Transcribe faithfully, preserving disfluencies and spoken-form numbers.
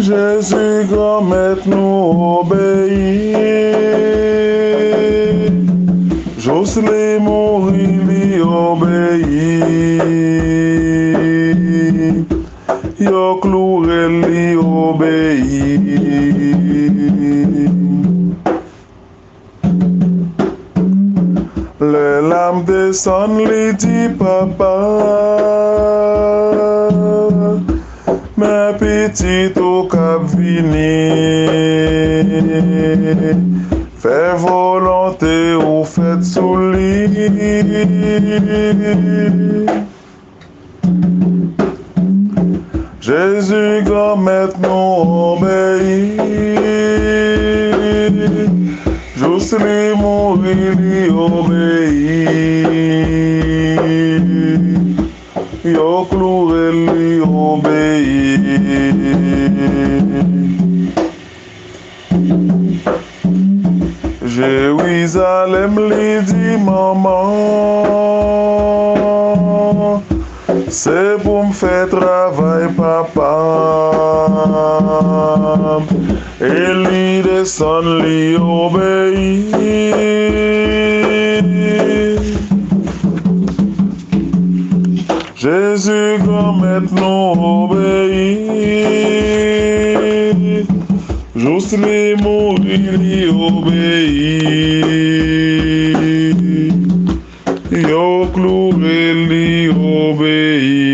Jésus grand maître nous obéit. Jocelyn mourir lui obéit. Yo cloué lui obéit. Les larmes descendent, lui dit papa. Mais petit au cap vini, fais volonté ou faites sous lit. Jésus grand maître nous obéit. Jocelyn mourir lui obéit. Yo cloué lui obéit. Jérusalem lui dit maman, c'est pour me faire travail papa. Et lui descend lui obéit. Jésus grand maître nous obéit. Jocelyn mourir lui obéit. Yo cloué lui obéit.